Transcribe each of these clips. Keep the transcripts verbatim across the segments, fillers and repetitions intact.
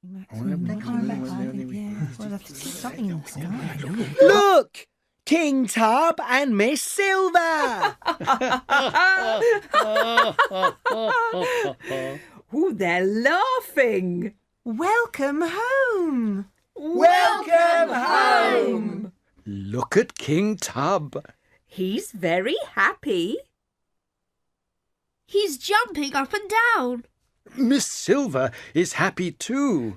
Maximum. They're coming back, I think, yeah. Well, I see something in the sky. Look! King Tub and Miss Silver! Oh, they're laughing. Welcome home! Welcome home! Look at King Tub. He's very happy. He's jumping up and down. Miss Silver is happy too.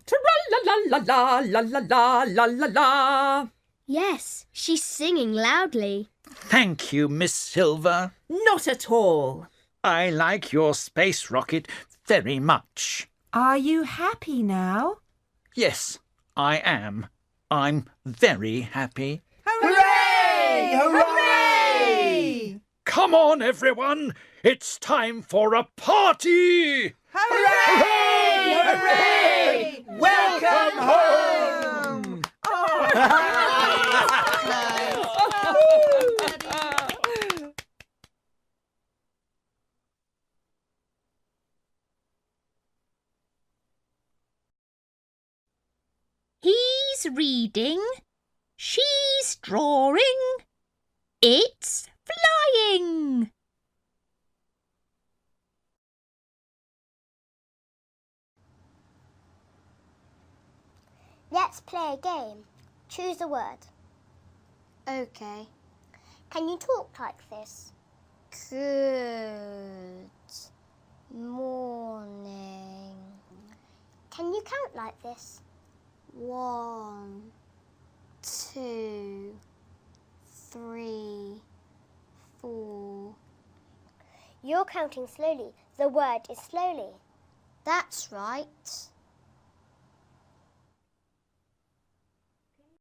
Tra-la-la-la-la-la-la-la-la-la. Yes, she's singing loudly. Thank you, Miss Silver. Not at all. I like your space rocket very much. Are you happy now? Yes, I am. I'm very happy. Hooray! Hooray! Come on, everyone. It's time for a party. Hooray! Hooray! Welcome home! He's reading. She's drawing. It's flying. Let's play a game. Choose a word. Okay. Can you talk like this? Good morning. Can you count like this? One, two, three, four. You're counting slowly. The word is slowly. That's right.